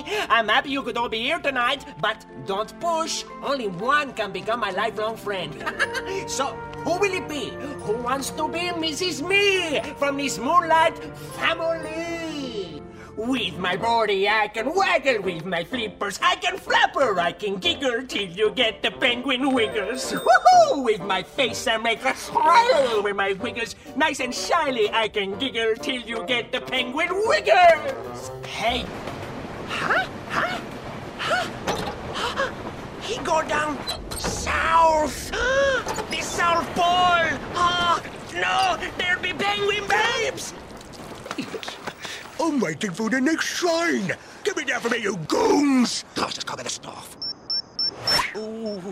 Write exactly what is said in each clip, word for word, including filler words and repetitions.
I'm happy you could all be here tonight, but don't push. Only one can become my lifelong friend. So, who will it be? Who wants to be Missus Me from this Moonlight family? With my body, I can waggle. With my flippers, I can flapper. I can giggle till you get the penguin wiggles. Woohoo! With my face, I make a smile. With my wiggles, nice and shiny, I can giggle till you get the penguin wiggles. Hey. Huh? Huh? Huh? He go down south. The South Pole. Oh, no, there be penguin babes. I'm waiting for the next shrine. Give it down for me, you goons. Gosh, just cover the stuff. Ooh.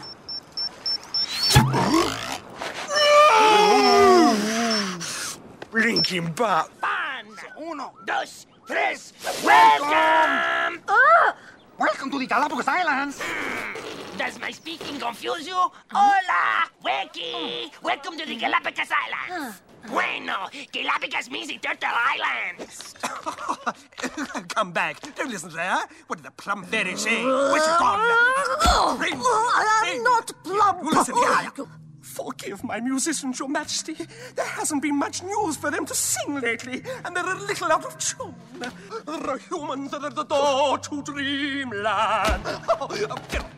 Linkin Park. One, Uno. dos, tres. Welcome. Ah! Welcome to the Galapagos Islands. Does my speaking confuse you? Hola, Weki. Welcome to the Galapagos Islands. Bueno, Galapagos means the Turtle Islands. Come back. Don't listen to her. What did the plum fairy say? Where's she gone? Ring, I am ring. not plump. Listen here. Forgive my musicians, Your Majesty. There hasn't been much news for them to sing lately, and they're a little out of tune. They're humans that are the door to dreamland. Oh, get